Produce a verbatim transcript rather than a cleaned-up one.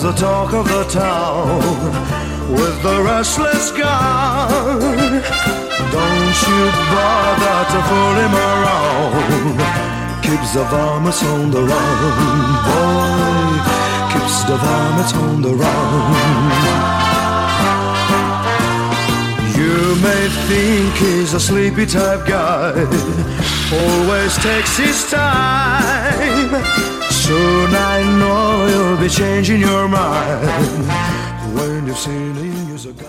the talk of the town with the restless guy. Don't you bother to fool him around. Keeps the varmints on the run, boy. Keeps the varmints on the run. You may think he's a sleepy type guy, always takes his time. Soon I know you'll be changing your mind when you've seen him use a gun.